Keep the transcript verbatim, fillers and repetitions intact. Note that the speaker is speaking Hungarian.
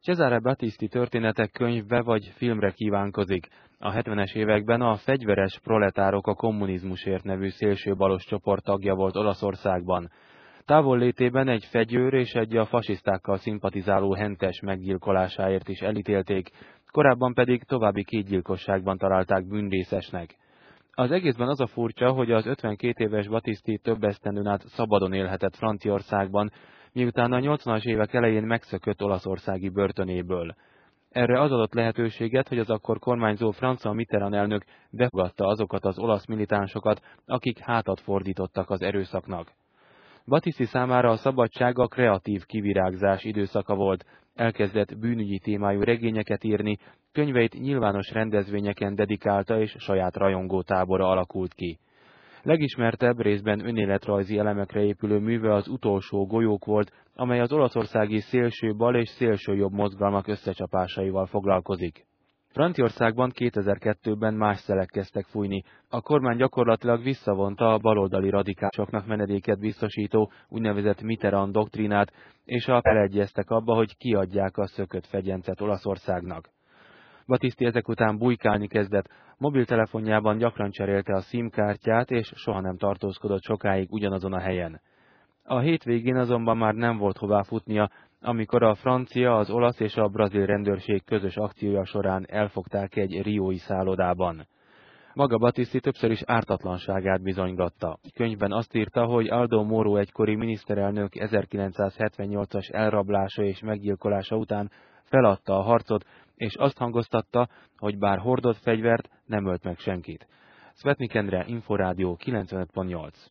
Cesare Battisti történetek könyvbe vagy filmre kívánkozik. A hetvenes években a Fegyveres proletárok a kommunizmusért nevű szélsőbalos csoport tagja volt Olaszországban. Távollétében egy fegyőr és egy a fasisztákkal szimpatizáló hentes meggyilkolásáért is elítélték, korábban pedig további két gyilkosságban találták bűnrészesnek. Az egészben az a furcsa, hogy az ötvenkét éves Battisti több esztendőn át szabadon élhetett Franciaországban, miután a nyolcvanas évek elején megszökött olaszországi börtönéből. Erre az adott lehetőséget, hogy az akkor kormányzó François Mitterrand elnök befogadta azokat az olasz militánsokat, akik hátat fordítottak az erőszaknak. Battisti számára a szabadság a kreatív kivirágzás időszaka volt, elkezdett bűnügyi témájú regényeket írni, könyveit nyilvános rendezvényeken dedikálta és saját rajongótábora alakult ki. Legismertebb, részben önéletrajzi elemekre épülő műve az Utolsó golyók volt, amely az olaszországi szélső bal és szélső jobb mozgalmak összecsapásaival foglalkozik. Franciaországban kétezer-kettőben más szelek kezdtek fújni. A kormány gyakorlatilag visszavonta a baloldali radikálisoknak menedéket biztosító úgynevezett Mitterrand doktrínát, és a beleegyeztek abba, hogy kiadják a szökött fegyencet Olaszországnak. Battisti ezek után bujkálni kezdett, mobiltelefonjában gyakran cserélte a SIM-kártyát, és soha nem tartózkodott sokáig ugyanazon a helyen. A hétvégén azonban már nem volt hová futnia, amikor a francia, az olasz és a brazil rendőrség közös akciója során elfogták egy riói szállodában. Maga Battisti többször is ártatlanságát bizonygatta. Könyvben azt írta, hogy Aldo Moro egykori miniszterelnök ezerkilencszázhetvennyolcas elrablása és meggyilkolása után feladta a harcot, és azt hangoztatta, hogy bár hordott fegyvert, nem ölt meg senkit. Szvetnik Endre, Inforádió kilencvenöt pont nyolc.